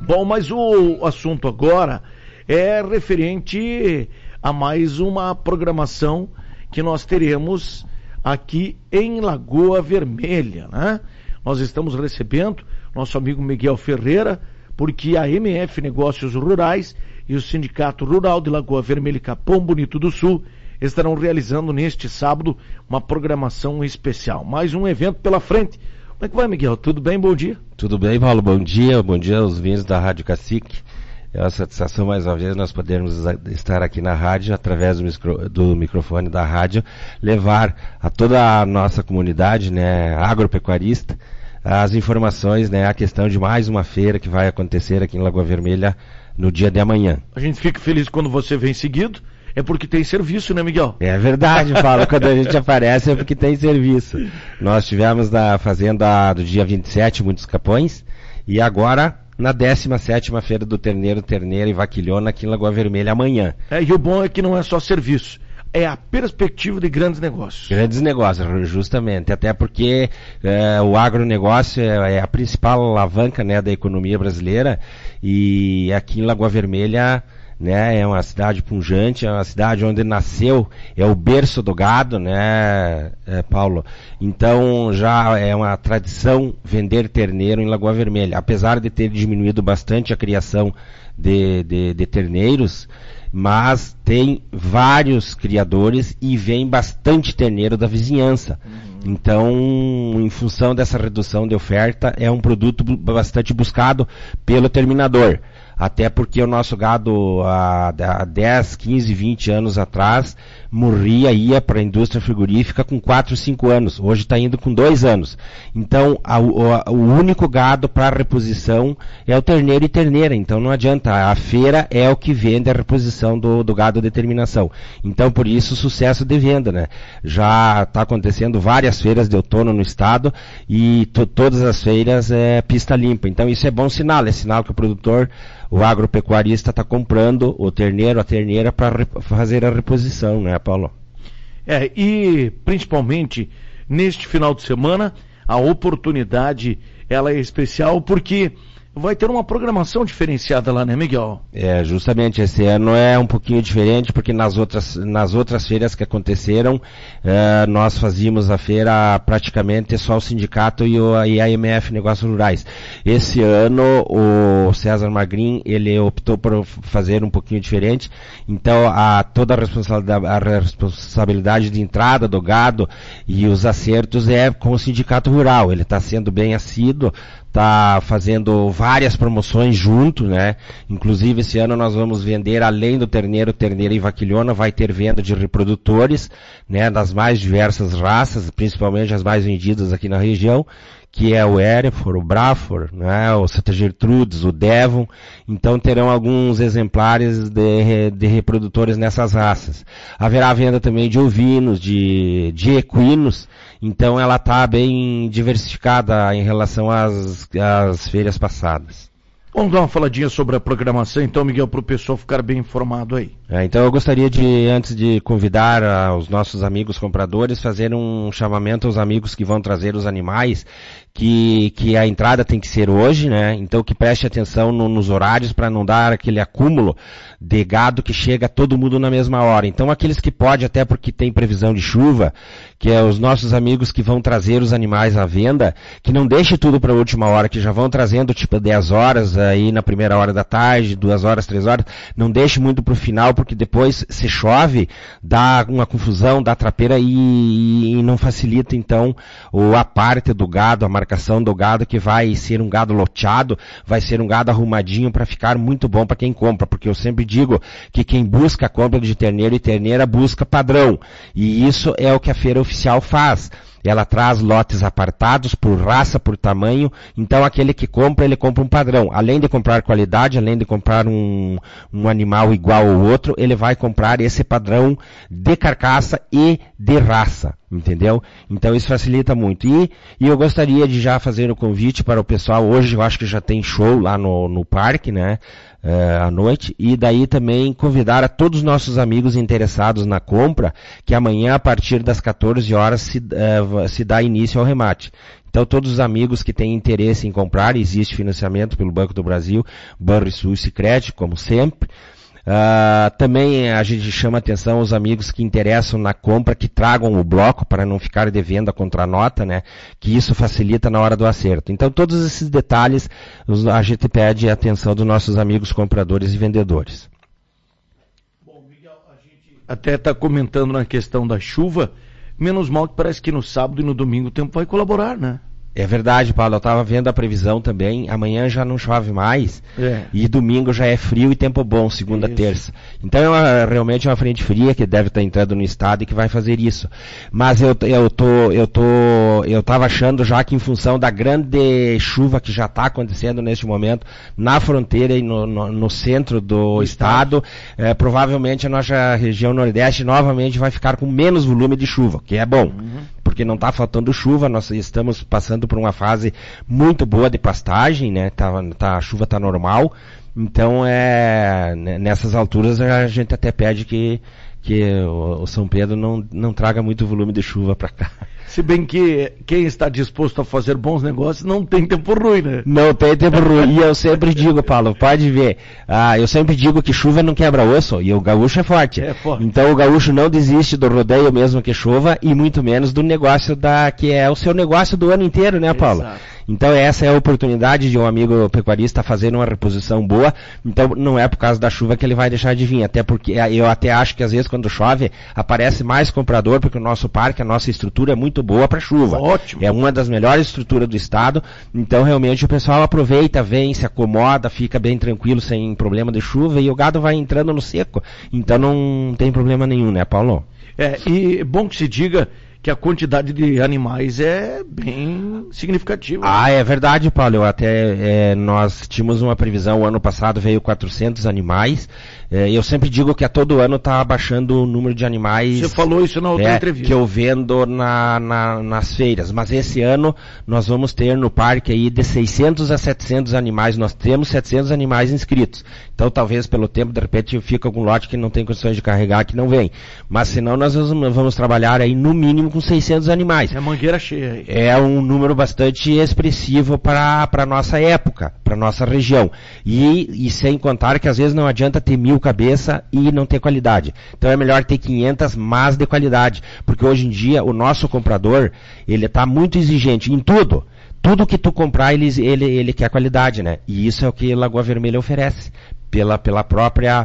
Bom, mas o assunto agora é referente a mais uma programação que nós teremos aqui em Lagoa Vermelha, né? Nós estamos recebendo nosso amigo Miguel Ferreira, porque a MF Negócios Rurais e o Sindicato Rural de Lagoa Vermelha e Capão Bonito do Sul estarão realizando neste sábado uma programação especial. Mais um evento pela frente. Como é que vai, Miguel? Tudo bem? Bom dia. Tudo bem, Paulo. Bom dia aos ouvintes da Rádio Cacique. É uma satisfação mais uma vez nós podermos estar aqui na rádio, através do microfone da rádio, levar a toda a nossa comunidade, né, agropecuarista, as informações, né, a questão de mais uma feira que vai acontecer aqui em Lagoa Vermelha no dia de amanhã. A gente fica feliz quando você vem seguido, é porque tem serviço, né, Miguel? É verdade, Paulo, quando a gente aparece é porque tem serviço. Nós tivemos na fazenda do dia 27, muitos capões, e agora na 17ª Feira do Terneiro, Terneira e Vaquilhona aqui em Lagoa Vermelha amanhã. E o bom é que não é só serviço, é a perspectiva de grandes negócios. Grandes negócios, justamente, até porque o agronegócio é a principal alavanca, né, da economia brasileira, e aqui em Lagoa Vermelha, né, é uma cidade pujante, é uma cidade onde nasceu, é o berço do gado, né, Paulo? Então já é uma tradição vender terneiro em Lagoa Vermelha, apesar de ter diminuído bastante a criação de terneiros, mas tem vários criadores e vem bastante terneiro da vizinhança. Então, em função dessa redução de oferta, é um produto bastante buscado pelo terminador. Até porque o nosso gado há 10, 15, 20 anos atrás ia para a indústria frigorífica com 4, 5 anos. Hoje está indo com 2 anos. Então, o único gado para reposição é o terneiro e terneira. Então não adianta. A feira é o que vende a reposição do gado de terminação. Então, por isso, sucesso de venda, né? Já está acontecendo várias feiras de outono no estado e todas as feiras é pista limpa. Então isso é bom sinal. É sinal que o produtor, o agropecuarista, está comprando o terneiro, a terneira para fazer a reposição, né, Paulo? E principalmente neste final de semana, a oportunidade ela é especial porque vai ter uma programação diferenciada lá, né, Miguel? Justamente, esse ano é um pouquinho diferente, porque nas outras feiras que aconteceram, nós fazíamos a feira praticamente só o sindicato e a MF Negócios Rurais. Esse ano, o César Magrin, ele optou por fazer um pouquinho diferente, então toda a responsabilidade de entrada do gado e os acertos é com o sindicato rural. Ele está sendo bem assíduo, está fazendo várias promoções junto, né? Inclusive esse ano nós vamos vender, além do terneiro, terneira e vaquilhona, vai ter venda de reprodutores, né? Das mais diversas raças, principalmente as mais vendidas aqui na região, que é o Hereford, o Braford, né? O Santa Gertrudes, o Devon. Então terão alguns exemplares de reprodutores nessas raças. Haverá venda também de ovinos, de equinos. Então ela está bem diversificada em relação às feiras passadas. Vamos dar uma faladinha sobre a programação, então, Miguel, para o pessoal ficar bem informado aí. Então eu gostaria antes de convidar os nossos amigos compradores, fazer um chamamento aos amigos que vão trazer os animais, que a entrada tem que ser hoje, né? Então que preste atenção nos horários para não dar aquele acúmulo de gado que chega todo mundo na mesma hora. Então aqueles que podem, até porque tem previsão de chuva, que é os nossos amigos que vão trazer os animais à venda, que não deixe tudo para a última hora, que já vão trazendo tipo 10 horas aí na primeira hora da tarde, 2 horas, 3 horas, não deixe muito para o final, porque depois se chove, dá uma confusão, dá trapeira e não facilita então a parte do gado, a marcação do gado, que vai ser um gado loteado, vai ser um gado arrumadinho para ficar muito bom para quem compra, porque eu sempre digo que quem busca a compra de terneiro e terneira busca padrão, e isso é o que a feira oficial faz. Ela traz lotes apartados por raça, por tamanho, então aquele que compra, ele compra um padrão. Além de comprar qualidade, além de comprar um animal igual ao outro, ele vai comprar esse padrão de carcaça e de raça. entendeu? Então isso facilita muito. E eu gostaria de já fazer o convite para o pessoal, hoje eu acho que já tem show lá no parque, né, à noite, e daí também convidar a todos os nossos amigos interessados na compra, que amanhã a partir das 14 horas se dá início ao remate. Então todos os amigos que têm interesse em comprar, existe financiamento pelo Banco do Brasil, Banrisul e Sicredi, como sempre. Também a gente chama atenção aos amigos que interessam na compra, que tragam o bloco para não ficar devendo a contranota, né? Que isso facilita na hora do acerto. Então todos esses detalhes a gente pede a atenção dos nossos amigos compradores e vendedores. Bom, Miguel, a gente até está comentando na questão da chuva, menos mal que parece que no sábado e no domingo o tempo vai colaborar, né? É verdade, Paulo, eu estava vendo a previsão também, amanhã já não chove mais, e domingo já é frio e tempo bom, segunda, terça. Então realmente é uma frente fria que deve estar entrando no estado e que vai fazer isso. Mas eu estava achando já que em função da grande chuva que já está acontecendo neste momento, na fronteira e no centro do estado, provavelmente a nossa região nordeste novamente vai ficar com menos volume de chuva, que é bom. Porque não está faltando chuva, nós estamos passando por uma fase muito boa de pastagem, né? A chuva está normal, então nessas alturas a gente até pede que o São Pedro não traga muito volume de chuva para cá. Se bem que quem está disposto a fazer bons negócios não tem tempo ruim, né? Não tem tempo ruim. E eu sempre digo, Paulo, pode ver, eu sempre digo que chuva não quebra osso, e o gaúcho é forte. Então o gaúcho não desiste do rodeio mesmo que chova, e muito menos do negócio que é o seu negócio do ano inteiro, né, Paulo? Exato. Então essa é a oportunidade de um amigo pecuarista fazer uma reposição boa, então não é por causa da chuva que ele vai deixar de vir, até porque eu até acho que às vezes quando chove aparece mais comprador, porque o nosso parque, a nossa estrutura é muito boa para chuva. Ótimo. É uma das melhores estruturas do estado, então realmente o pessoal aproveita, vem, se acomoda, fica bem tranquilo, sem problema de chuva, e o gado vai entrando no seco, então não tem problema nenhum, né, Paulo? E bom que se diga que a quantidade de animais é bem significativa. É verdade, Paulo. Nós tínhamos uma previsão, o ano passado veio 400 animais. Eu sempre digo que a todo ano está abaixando o número de animais. Você falou isso na outra entrevista. Que eu vendo nas feiras. Mas esse ano nós vamos ter no parque aí de 600 a 700 animais. Nós temos 700 animais inscritos. Então talvez pelo tempo, de repente, fica algum lote que não tem condições de carregar, que não vem. Mas senão nós vamos trabalhar aí no mínimo com 600 animais. É a mangueira cheia aí. É um número bastante expressivo para a nossa época, para a nossa região. E sem contar que às vezes não adianta ter 1000 cabeça e não ter qualidade. Então é melhor ter 500, mas de qualidade. Porque hoje em dia o nosso comprador, ele está muito exigente em tudo. Tudo que tu comprar, ele quer qualidade, né? E isso é o que Lagoa Vermelha oferece. Pela própria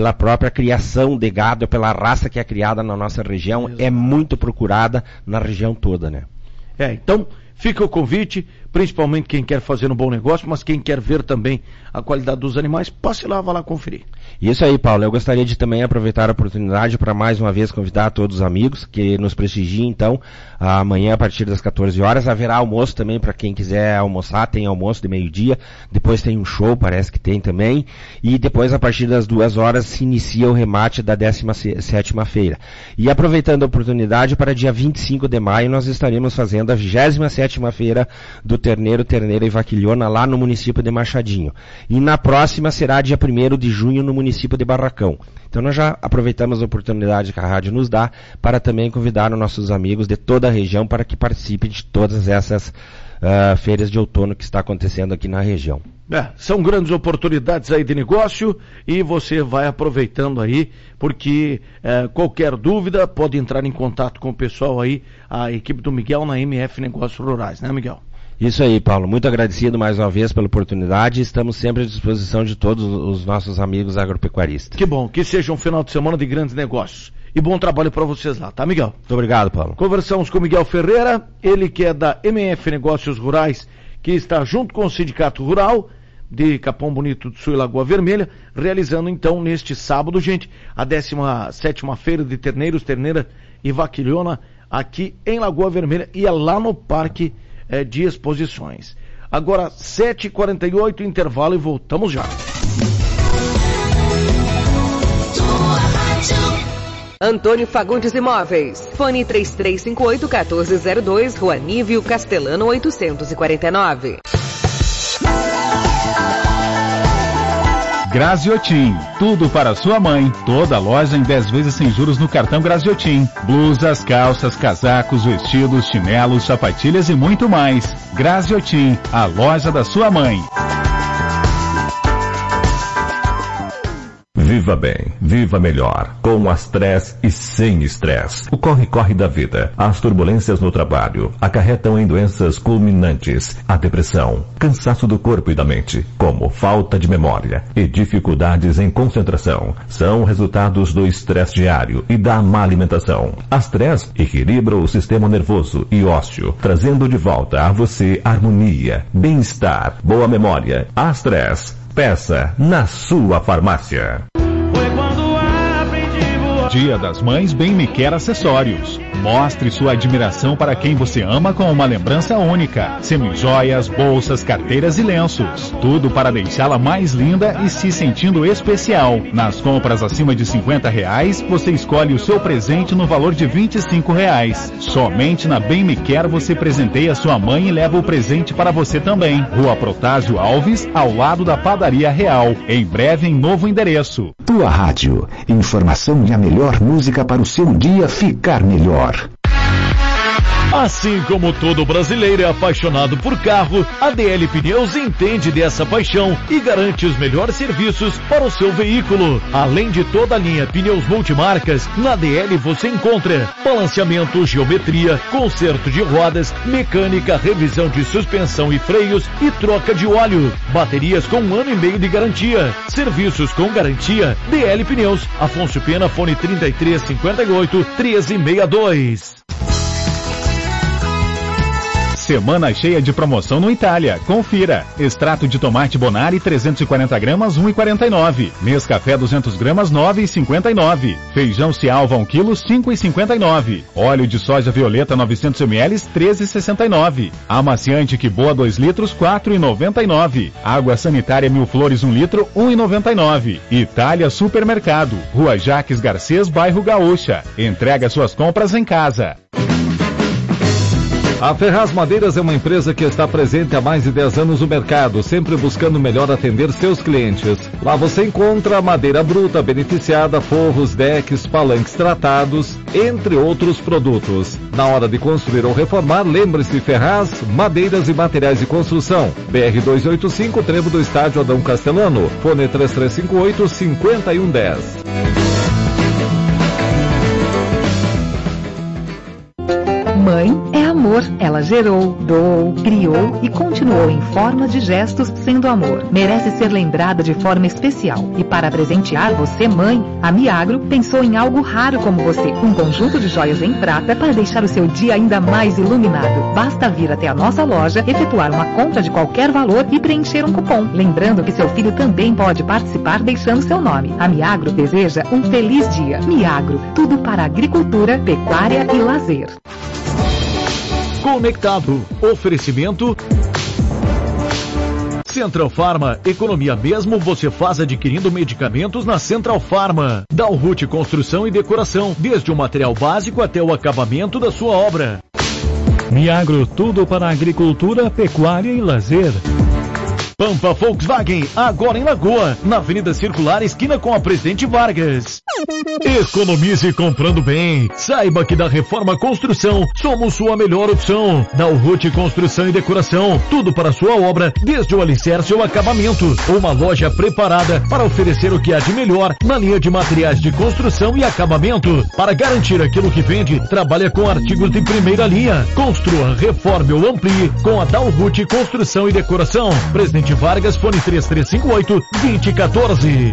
criação de gado, pela raça que é criada na nossa região, exato, é muito procurada na região toda, né? Então fica o convite, principalmente quem quer fazer um bom negócio, mas quem quer ver também a qualidade dos animais, passe lá, vá lá conferir. Isso aí, Paulo. Eu gostaria de também aproveitar a oportunidade para mais uma vez convidar todos os amigos que nos prestigiem, então, amanhã a partir das 14 horas. Haverá almoço também para quem quiser almoçar, tem almoço de meio-dia, depois tem um show, parece que tem também, e depois a partir das 2 horas se inicia o remate da 17ª feira. E aproveitando a oportunidade, para dia 25 de maio nós estaremos fazendo a 27ª feira do terneiro, terneira e vaquilhona lá no município de Machadinho. E na próxima será dia 1º de junho no município de Barracão. Então nós já aproveitamos a oportunidade que a rádio nos dá para também convidar os nossos amigos de toda a região para que participem de todas essas feiras de outono que está acontecendo aqui na região. São grandes oportunidades aí de negócio e você vai aproveitando aí, porque qualquer dúvida pode entrar em contato com o pessoal aí, a equipe do Miguel na MF Negócios Rurais, né, Miguel? Isso aí, Paulo. Muito agradecido mais uma vez pela oportunidade. Estamos sempre à disposição de todos os nossos amigos agropecuaristas. Que bom. Que seja um final de semana de grandes negócios. E bom trabalho para vocês lá, tá, Miguel? Muito obrigado, Paulo. Conversamos com o Miguel Ferreira, ele que é da MF Negócios Rurais, que está junto com o Sindicato Rural de Capão Bonito do Sul e Lagoa Vermelha, realizando então neste sábado, gente, a 17ª feira de terneiros, terneira e vaquilhona aqui em Lagoa Vermelha e é lá no Parque de Exposições. Agora 7h48, intervalo e voltamos já. Antônio Fagundes Imóveis. Fone 3358-1402, Rua Nívio Castelano 849. Graziotin, tudo para sua mãe. Toda loja em 10 vezes sem juros no cartão Graziotin. Blusas, calças, casacos, vestidos, chinelos, sapatilhas e muito mais. Graziotin, a loja da sua mãe. Viva bem, viva melhor, com Astress e sem estresse. O corre-corre da vida, as turbulências no trabalho, acarretam em doenças culminantes, a depressão, cansaço do corpo e da mente, como falta de memória e dificuldades em concentração. São resultados do estresse diário e da má alimentação. Astress equilibra o sistema nervoso e ósseo, trazendo de volta a você harmonia, bem-estar, boa memória. Astress, peça na sua farmácia. Dia das Mães Bem Me Quer Acessórios. Mostre sua admiração para quem você ama com uma lembrança única. Semijoias, bolsas, carteiras e lenços. Tudo para deixá-la mais linda e se sentindo especial. Nas compras acima de R$50, você escolhe o seu presente no valor de R$25. Somente na Bem Me Quer você presenteia sua mãe e leva o presente para você também. Rua Protásio Alves, ao lado da Padaria Real. Em breve em novo endereço. Tua Rádio. Informação e a melhor música para o seu dia ficar melhor. Assim como todo brasileiro é apaixonado por carro, a DL Pneus entende dessa paixão e garante os melhores serviços para o seu veículo. Além de toda a linha pneus multimarcas, na DL você encontra balanceamento, geometria, conserto de rodas, mecânica, revisão de suspensão e freios e troca de óleo. Baterias com 1 ano e meio de garantia. Serviços com garantia. DL Pneus. Afonso Pena, fone 3358-1362. Semana cheia de promoção no Itália. Confira. Extrato de tomate Bonari 340 gramas 1,49. Nescafé 200 gramas 9,59. Feijão Cialva 1 kg 5,59. Óleo de soja violeta 900 ml 13,69. Amaciante Que Boa 2 litros 4,99. Água sanitária Mil Flores 1 litro 1,99. Itália Supermercado. Rua Jaques Garcês, bairro Gaúcha. Entrega suas compras em casa. A Ferraz Madeiras é uma empresa que está presente há mais de 10 anos no mercado, sempre buscando melhor atender seus clientes. Lá você encontra madeira bruta, beneficiada, forros, decks, palanques tratados, entre outros produtos. Na hora de construir ou reformar, lembre-se Ferraz, Madeiras e Materiais de Construção. BR 285, Trevo do Estádio Adão Castelano. Fone 3358-5110. Mãe é amor. Ela gerou, doou, criou e continuou em forma de gestos sendo amor. Merece ser lembrada de forma especial. E para presentear você, mãe, a Miagro pensou em algo raro como você. Um conjunto de joias em prata para deixar o seu dia ainda mais iluminado. Basta vir até a nossa loja, efetuar uma compra de qualquer valor e preencher um cupom. Lembrando que seu filho também pode participar deixando seu nome. A Miagro deseja um feliz dia. Miagro, tudo para agricultura, pecuária e lazer. Conectado. Oferecimento Central Pharma. Economia mesmo você faz adquirindo medicamentos na Central Pharma. Dalhut Construção e Decoração, desde o material básico até o acabamento da sua obra. Miagro, tudo para agricultura, pecuária e lazer. Pampa Volkswagen, agora em Lagoa, na Avenida Circular, esquina com a Presidente Vargas. Economize comprando bem. Saiba que da Reforma Construção somos sua melhor opção. Dalhut Construção e Decoração, tudo para sua obra, desde o alicerce ao acabamento. Uma loja preparada para oferecer o que há de melhor na linha de materiais de construção e acabamento. Para garantir aquilo que vende, trabalha com artigos de primeira linha. Construa, reforme ou amplie com a Dalhut Construção e Decoração. Presidente Vargas, fone 3358-2014.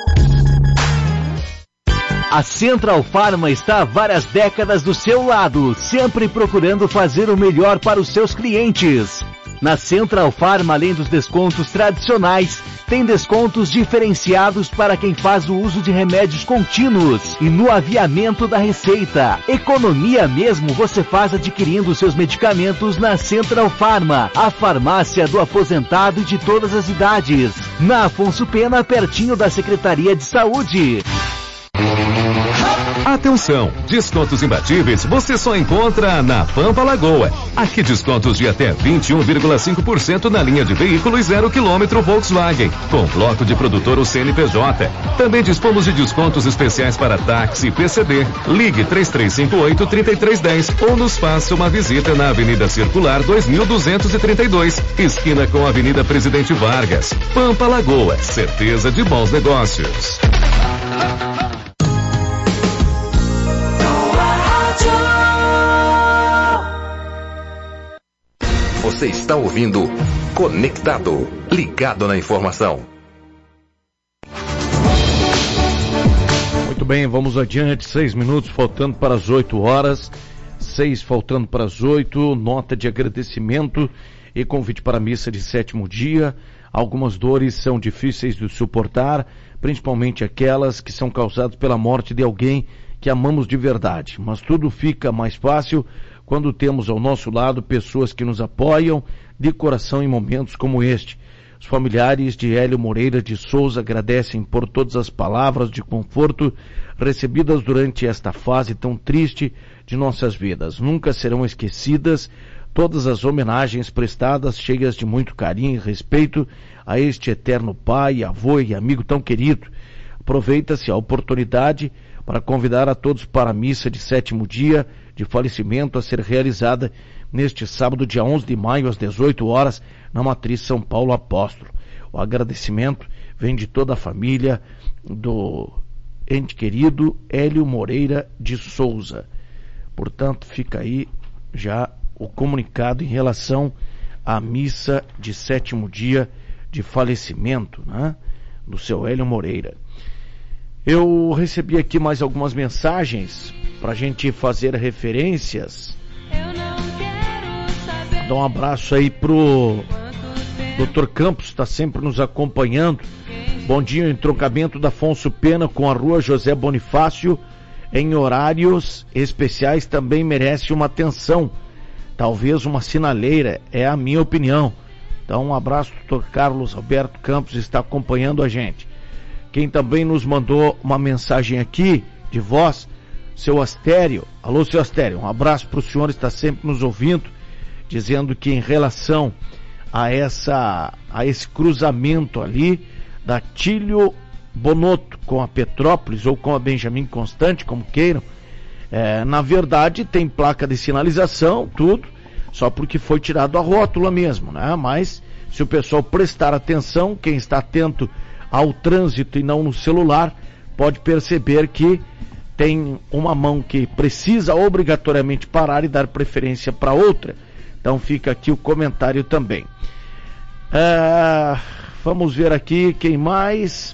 A Central Pharma está há várias décadas do seu lado, sempre procurando fazer o melhor para os seus clientes. Na Central Pharma, além dos descontos tradicionais, tem descontos diferenciados para quem faz o uso de remédios contínuos e no aviamento da receita. Economia mesmo você faz adquirindo seus medicamentos na Central Pharma, a farmácia do aposentado e de todas as idades. Na Afonso Pena, pertinho da Secretaria de Saúde. Atenção, descontos imbatíveis você só encontra na Pampa Lagoa. Aqui descontos de até 21,5% na linha de veículos 0 km Volkswagen, com bloco de produtor ou CNPJ. Também dispomos de descontos especiais para táxi e PCD. Ligue 3358-3310 ou nos faça uma visita na Avenida Circular 2232, esquina com a Avenida Presidente Vargas. Pampa Lagoa, certeza de bons negócios. Você está ouvindo Conectado, ligado na informação. Muito bem, vamos adiante, 6 minutos faltando para as 8 horas, 6 faltando para as 8, nota de agradecimento e convite para a missa de 7º dia. Algumas dores são difíceis de suportar, principalmente aquelas que são causadas pela morte de alguém que amamos de verdade, mas tudo fica mais fácil quando temos ao nosso lado pessoas que nos apoiam de coração em momentos como este. Os familiares de Hélio Moreira de Souza agradecem por todas as palavras de conforto recebidas durante esta fase tão triste de nossas vidas. Nunca serão esquecidas todas as homenagens prestadas, cheias de muito carinho e respeito a este eterno pai, avô e amigo tão querido. Aproveita-se a oportunidade para convidar a todos para a missa de 7º dia de falecimento a ser realizada neste sábado, dia 11 de maio, às 18 horas, na Matriz São Paulo Apóstolo. O agradecimento vem de toda a família do ente querido Hélio Moreira de Souza. Portanto, fica aí já o comunicado em relação à missa de 7º dia de falecimento, né, do seu Hélio Moreira. Eu recebi aqui mais algumas mensagens para a gente fazer referências. Dá um abraço aí pro Dr. Campos, está sempre nos acompanhando. Bom dia, o entroncamento da Afonso Pena com a rua José Bonifácio em horários especiais também merece uma atenção. Talvez uma sinaleira, é a minha opinião. Então um abraço, Dr. Carlos Alberto Campos, está acompanhando a gente. Quem também nos mandou uma mensagem aqui de voz, seu Astério. Alô, seu Astério, um abraço para o senhor, está sempre nos ouvindo, dizendo que em relação a esse cruzamento ali da Tílio Bonotto com a Petrópolis ou com a Benjamin Constante, como queiram, na verdade tem placa de sinalização, tudo, só porque foi tirado a rótula mesmo, né? Mas se o pessoal prestar atenção, quem está atento ao trânsito e não no celular, pode perceber que tem uma mão que precisa obrigatoriamente parar e dar preferência para outra. Então fica aqui o comentário também. Vamos ver aqui quem mais.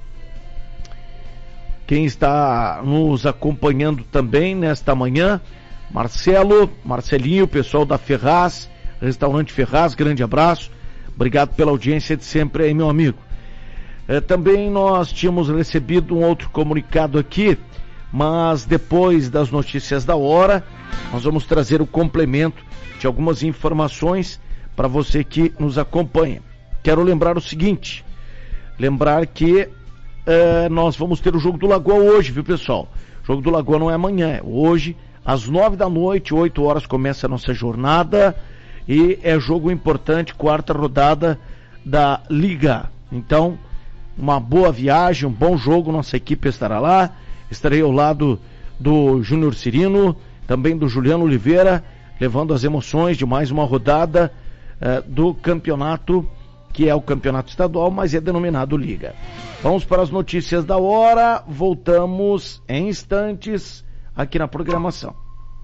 Quem está nos acompanhando também nesta manhã, Marcelinho, pessoal da Ferraz, Restaurante Ferraz, grande abraço. Obrigado pela audiência de sempre aí, meu amigo. Também nós tínhamos recebido um outro comunicado aqui, mas depois das notícias da hora, nós vamos trazer o complemento de algumas informações para você que nos acompanha. Quero lembrar o seguinte, lembrar que nós vamos ter o Jogo do Lagoa hoje, viu, pessoal? O Jogo do Lagoa não é amanhã, é hoje, às 9 da noite, 8 horas começa a nossa jornada e é jogo importante, 4ª rodada da Liga. Então, uma boa viagem, um bom jogo, nossa equipe estará lá. Estarei ao lado do Júnior Cirino, também do Juliano Oliveira, levando as emoções de mais uma rodada do campeonato, que é o campeonato estadual, mas é denominado Liga. Vamos para as notícias da hora, voltamos em instantes aqui na programação.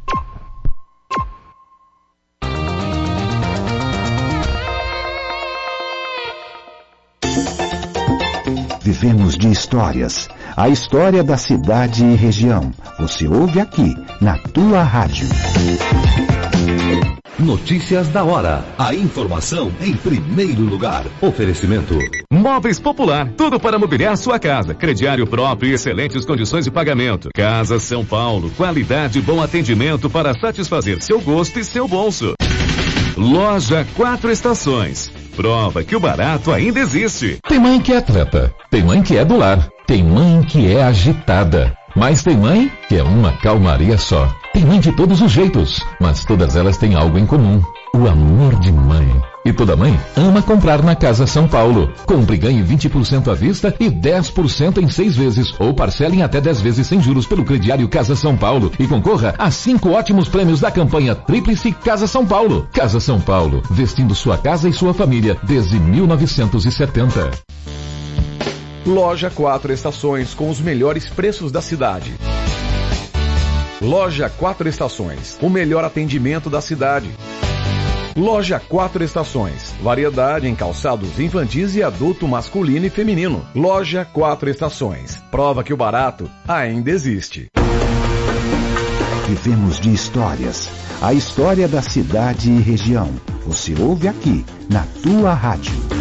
Vivemos de histórias. A história da cidade e região. Você ouve aqui, na tua rádio. Notícias da hora. A informação em primeiro lugar. Oferecimento. Móveis Popular. Tudo para mobiliar sua casa. Crediário próprio e excelentes condições de pagamento. Casa São Paulo. Qualidade e bom atendimento para satisfazer seu gosto e seu bolso. Loja 4 Estações. Prova que o barato ainda existe. Tem mãe que é atleta. Tem mãe que é do lar. Tem mãe que é agitada. Mas tem mãe que é uma calmaria só. Tem mãe de todos os jeitos, mas todas elas têm algo em comum: o amor de mãe. E toda mãe ama comprar na Casa São Paulo. Compre e ganhe 20% à vista e 10% em 6 vezes. Ou parcele em até 10 vezes sem juros pelo crediário Casa São Paulo. E concorra a 5 ótimos prêmios da campanha Tríplice Casa São Paulo. Casa São Paulo, vestindo sua casa e sua família desde 1970. Loja 4 Estações, com os melhores preços da cidade. Loja 4 Estações, o melhor atendimento da cidade. Loja 4 Estações, variedade em calçados infantis e adulto masculino e feminino. Loja 4 Estações, prova que o barato ainda existe. Vivemos de histórias, a história da cidade e região. Você ouve aqui, na tua rádio.